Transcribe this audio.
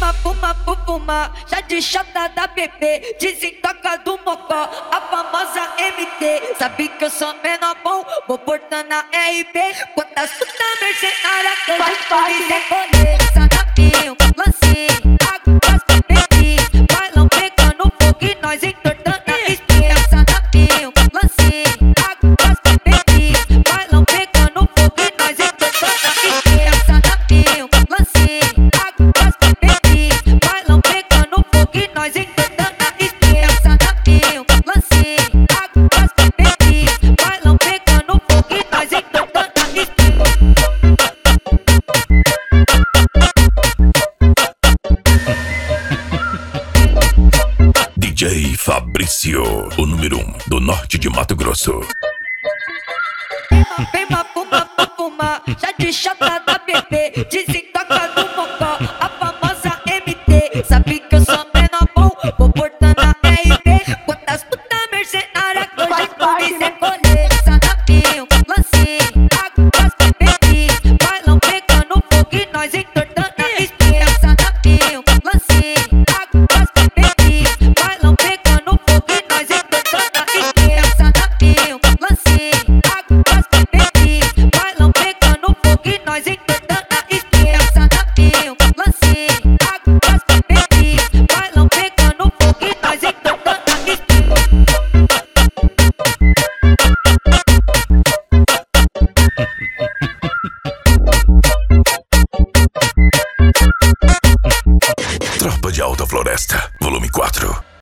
fuma, já de chata da bebê, desentoca do mocó, a famosa MT. Sabe que eu sou menor bom, vou portando na RP. Quantas puta mercenária que eu já fui recolher. Sanapinho, lancinho, água, bebi, bailão pegando fogo e nós entortando a espinha. Sanapinho, lancinho, água, bebi, bailão pegando fogo e nós entortando a espinha. Sanapinho, lancinho, água, bebi, bailão pegando fogo e nós entortando a espinha. Sanapinho, lancinho, água, bebi, bailão pegando fogo e nós entortando a espinha. DJ Fabrício, o número 1 do norte de Mato Grosso. Fuma, já de chata da bebê,